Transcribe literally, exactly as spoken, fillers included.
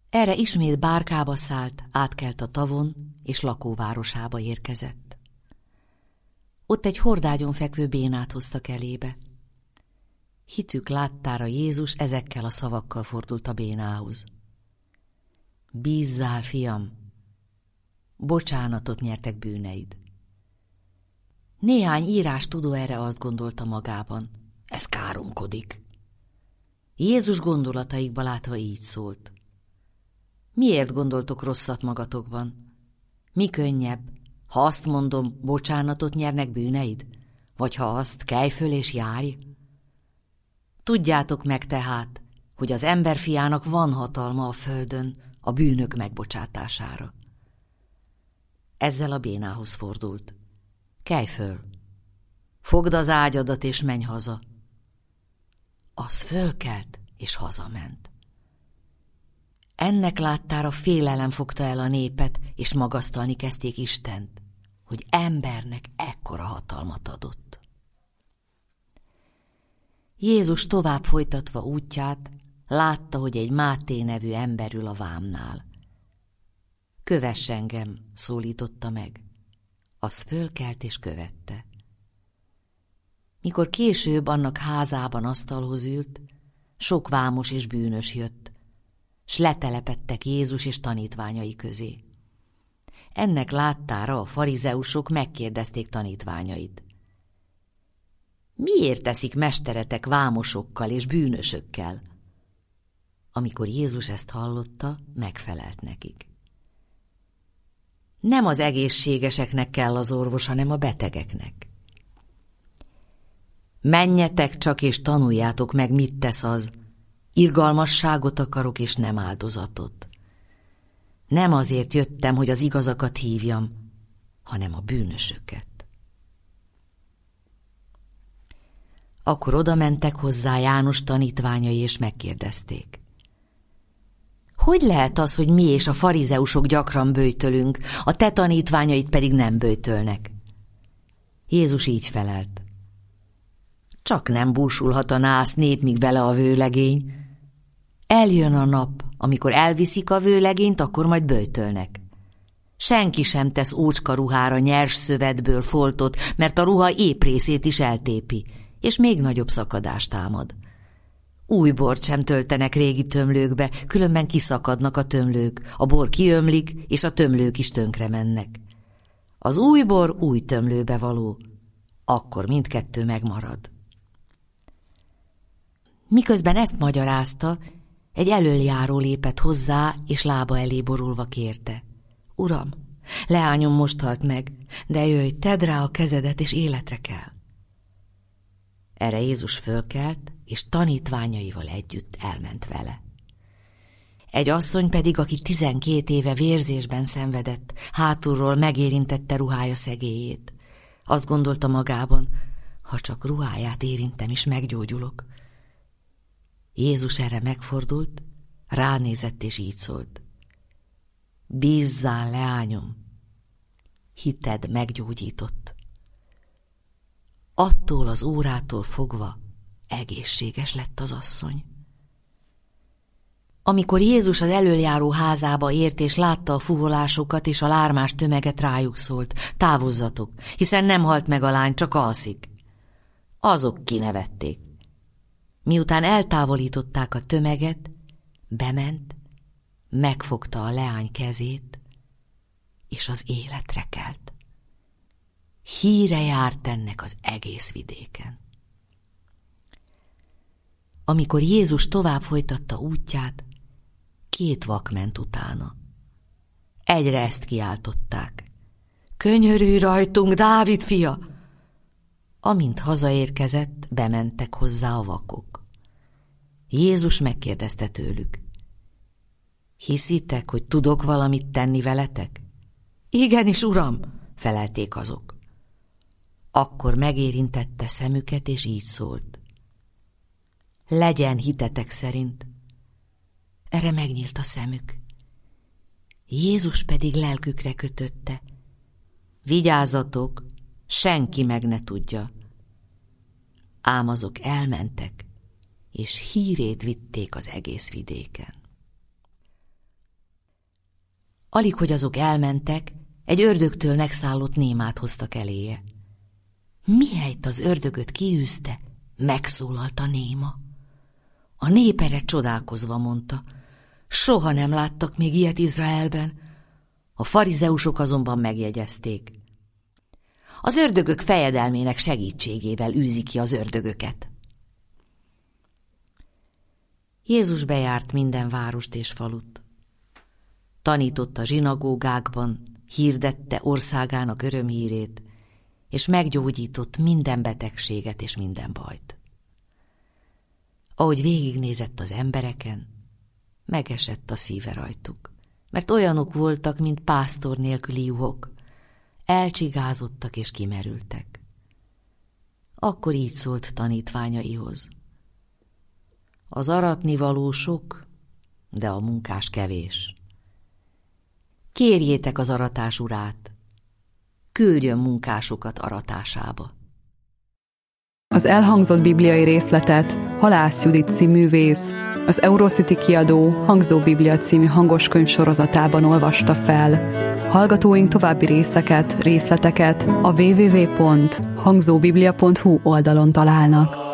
Erre ismét bárkába szállt, átkelt a tavon, és lakóvárosába érkezett. Ott egy hordágyon fekvő bénát hoztak elébe. Hitük láttára Jézus ezekkel a szavakkal fordult a bénához. Bízzál, fiam, bocsánatot nyertek bűneid. Néhány írástudó erre azt gondolta magában, ez káromkodik. Jézus gondolataikba látva így szólt. Miért gondoltok rosszat magatokban? Mi könnyebb, ha azt mondom, bocsánatot nyernek bűneid? Vagy ha azt, kelj föl és járj? Tudjátok meg tehát, hogy az emberfiának van hatalma a földön a bűnök megbocsátására. Ezzel a bénához fordult. Kelj föl, fogd az ágyadat és menj haza. Az fölkelt és hazament. Ennek láttára félelem fogta el a népet, és magasztalni kezdték Istent, hogy embernek ekkora hatalmat adott. Jézus tovább folytatva útját, látta, hogy egy Máté nevű ember ül a vámnál. Kövess engem, szólította meg. Az fölkelt és követte. Mikor később annak házában asztalhoz ült, sok vámos és bűnös jött, s letelepedtek Jézus és tanítványai közé. Ennek láttára a farizeusok megkérdezték tanítványait. Miért teszik mesteretek vámosokkal és bűnösökkel? Amikor Jézus ezt hallotta, megfelelt nekik. Nem az egészségeseknek kell az orvos, hanem a betegeknek. Menjetek csak és tanuljátok meg, mit tesz az. Irgalmasságot akarok és nem áldozatot. Nem azért jöttem, hogy az igazakat hívjam, hanem a bűnösöket. Akkor oda mentek hozzá János tanítványai és megkérdezték. Hogy lehet az, hogy mi és a farizeusok gyakran böjtölünk, a te tanítványaid pedig nem böjtölnek? Jézus így felelt. Csak nem búsulhat a nász nép, míg vele a vőlegény. Eljön a nap, amikor elviszik a vőlegényt, akkor majd böjtölnek. Senki sem tesz ócska ruhára nyers szövetből foltot, mert a ruha épp részét is eltépi, és még nagyobb szakadást támad. Új bort sem töltenek régi tömlőkbe, különben kiszakadnak a tömlők, a bor kiömlik, és a tömlők is tönkre mennek. Az új bor új tömlőbe való, akkor mindkettő megmarad. Miközben ezt magyarázta, egy elöljáró lépett hozzá, és lába elé borulva kérte. Uram, leányom most halt meg, de jöjj, tedd rá a kezedet, és életre kell. Erre Jézus fölkelt, és tanítványaival együtt elment vele. Egy asszony pedig, aki tizenkét éve vérzésben szenvedett, hátulról megérintette ruhája szegélyét. Azt gondolta magában, ha csak ruháját érintem is, meggyógyulok. Jézus erre megfordult, ránézett és így szólt. Bízzál, leányom, hited meggyógyított. Attól az órától fogva egészséges lett az asszony. Amikor Jézus az elöljáró házába ért, és látta a fuvolásokat és a lármás tömeget, rájuk szólt, távozzatok, hiszen nem halt meg a lány, csak alszik. Azok kinevették. Miután eltávolították a tömeget, bement, megfogta a leány kezét, és az életre kelt. Híre járt ennek az egész vidéken. Amikor Jézus tovább folytatta útját, két vak ment utána. Egyre ezt kiáltották. Könyörülj rajtunk, Dávid fia! Amint hazaérkezett, bementek hozzá a vakok. Jézus megkérdezte tőlük. Hiszitek, hogy tudok valamit tenni veletek? Igenis, uram, felelték azok. Akkor megérintette szemüket, és így szólt. Legyen hitetek szerint. Erre megnyílt a szemük. Jézus pedig lelkükre kötötte. Vigyázzatok, senki meg ne tudja. Ám azok elmentek, és hírét vitték az egész vidéken. Alig, hogy azok elmentek, egy ördögtől megszállott némát hoztak eléje. Mihelyt az ördögöt kiűzte, megszólalt a néma. A nép erre csodálkozva mondta, soha nem láttak még ilyet Izraelben. A farizeusok azonban megjegyezték. Az ördögök fejedelmének segítségével űzi ki az ördögöket. Jézus bejárt minden várost és falut. Tanított a zsinagógákban, hirdette országának örömhírét, és meggyógyított minden betegséget és minden bajt. Ahogy végignézett az embereken, megesett a szíve rajtuk, mert olyanok voltak, mint pásztor nélküli juhok, elcsigázottak és kimerültek. Akkor így szólt tanítványaihoz. Az aratnivaló sok, de a munkás kevés. Kérjétek az aratás urát, küldjön munkásokat aratásába. Az elhangzott bibliai részletet Halász Judit cíművész, az Eurocity kiadó Hangzó Biblia című hangoskönyv sorozatában olvasta fel. Hallgatóink további részeket, részleteket a double-u double-u double-u pont hangzóbiblia pont hu oldalon találnak.